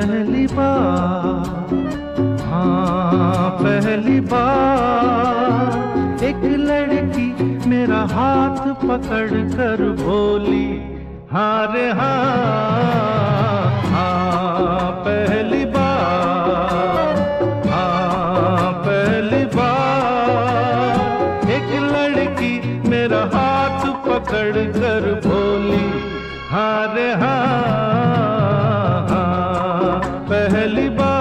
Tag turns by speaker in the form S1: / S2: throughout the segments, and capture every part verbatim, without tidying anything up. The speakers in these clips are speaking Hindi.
S1: पहली बार, हाँ पहली बार एक लड़की मेरा हाथ पकड़ कर बोली हाँ रे हाँ, हाँ पहली बार, हाँ पहली बार एक लड़की मेरा हाथ पकड़ कर बोली हाँ रे हाँ, पहली बार।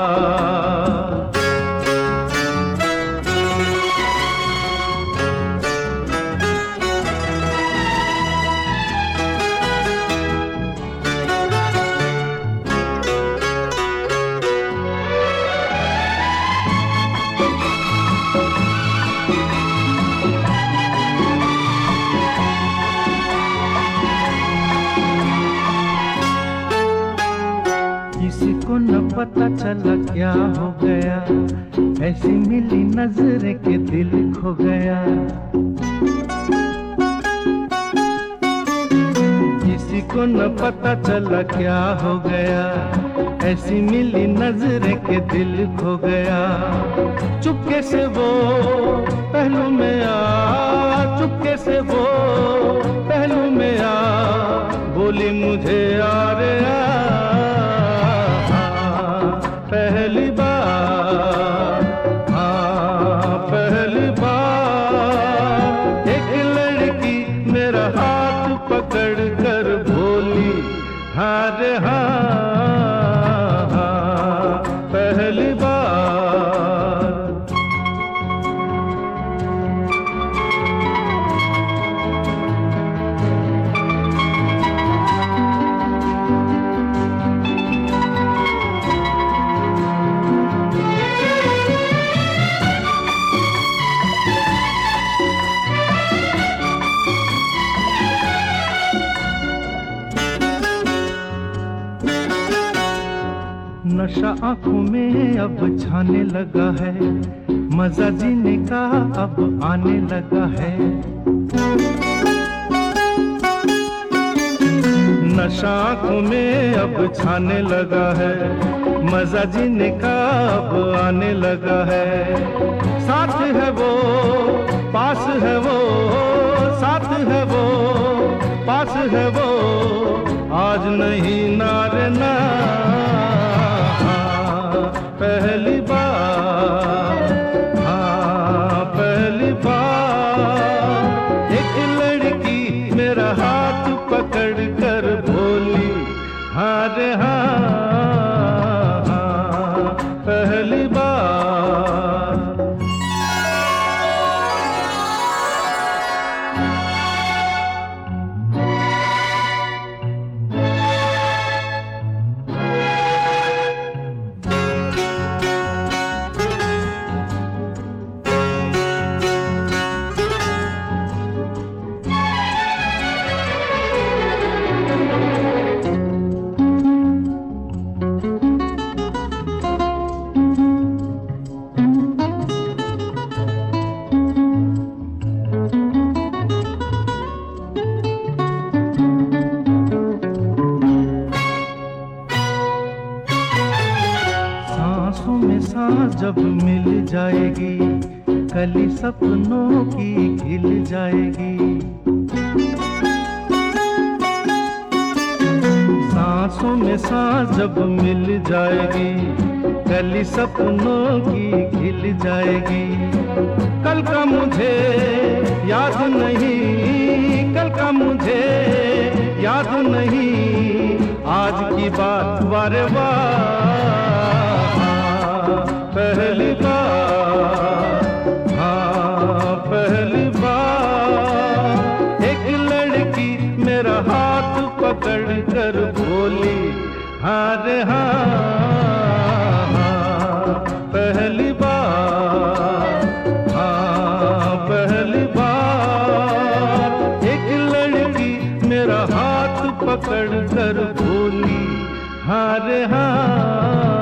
S1: किसी को न पता चला क्या हो गया, ऐसी मिली नजर के दिल खो गया। किसी को न पता चला क्या हो गया, ऐसी मिली नजर के दिल खो गया। चुपके से वो पहलू में आ, चुपके से वो पहलू में आ, बोली मुझे यार पहली बार, हाँ पहली बार एक लड़की मेरा हाथ पकड़ कर बोली हाँ रे हाँ, हाँ पहली बार। नशा आंखों में अब छाने लगा है, मजा जीने का अब आने लगा है। नशा आंखों में अब छाने लगा है, मजा जीने का अब आने लगा है। साथ है वो, पास है वो, साथ है वो, पास है वो, आज नहीं नारे ना पहली बार, हाँ पहली बार एक लड़की मेरा हाथ पकड़ कर बोली हाँ रे हाँ, हाँ पहली बार। सांसों में सांस जब मिल जाएगी, कली सपनों की खिल जाएगी। सांसों में सांस जब मिल जाएगी, कली सपनों की खिल जाएगी। कल का मुझे याद नहीं, कल का मुझे याद नहीं, आज की बात वारे वाह पहली बार, हाँ पहली बार एक लड़की मेरा हाथ पकड़ कर बोली हाँ रे हाँ, हाँ पहली बार, हाँ पहली बार एक लड़की मेरा हाथ पकड़ कर बोली हाँ रे हाँ।